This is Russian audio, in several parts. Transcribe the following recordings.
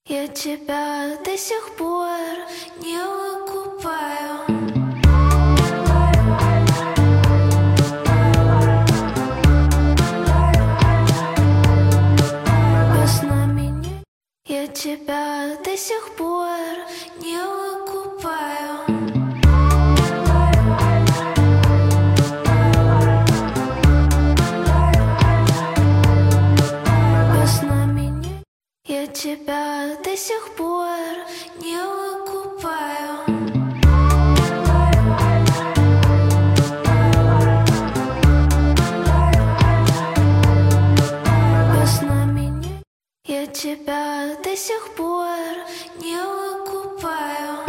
Я тебя до сих пор не выкупаю. Весна меня, я тебя до сих пор не выкупаю. Весна меня, я тебя до сих пор не выкупаю. Весна меня, я тебя до сих пор не выкупаю.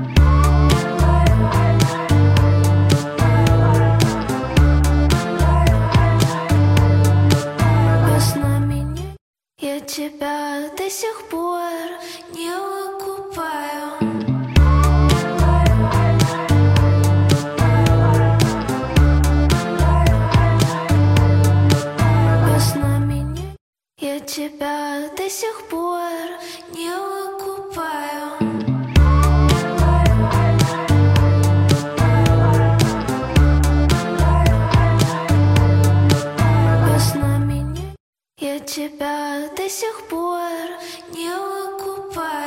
Весна меня, я тебя до сих пор не выкупаю. Весна меня, я тебя до сих пор не выкупаю. Весна меня, я тебя до сих пор не выкупаю.